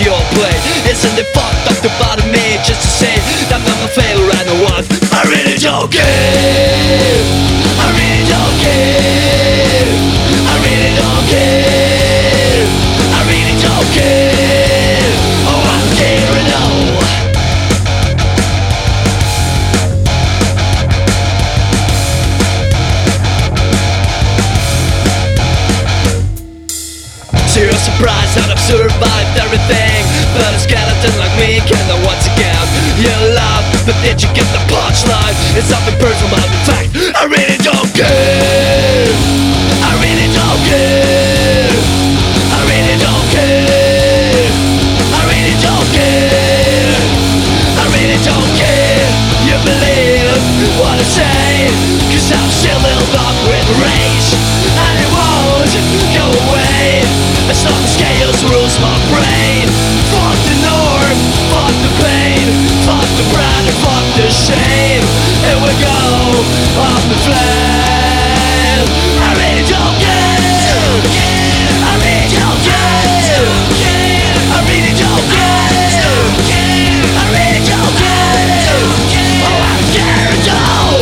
your plate. Isn't it fucked up about me just to say that I'm a failure and I what? I really don't care. I really don't care. I really don't care. I really don't care. Oh, I don't care at all. So you're surprised that I've survived everything, but a skeleton like me can't know what's again. You love, but did you get the punchline? It's something personal, but in fact, I really don't care. I really don't care. I really don't care. I really don't care. I really don't care. You believe what I say, 'cause I'm still filled up with rage, and it won't go away. As long as chaos rules my brain. Fuck the norm, fuck the pain, fuck the brand and fuck the shame. Here we go, off the flame. I really don't care. I really don't care. I really don't care. I really don't care. Oh, I don't care at all.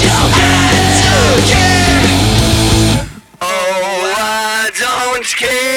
Care.